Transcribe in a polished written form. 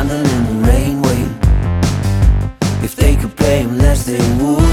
candle in the rain, wait. If they could pay him less, they would.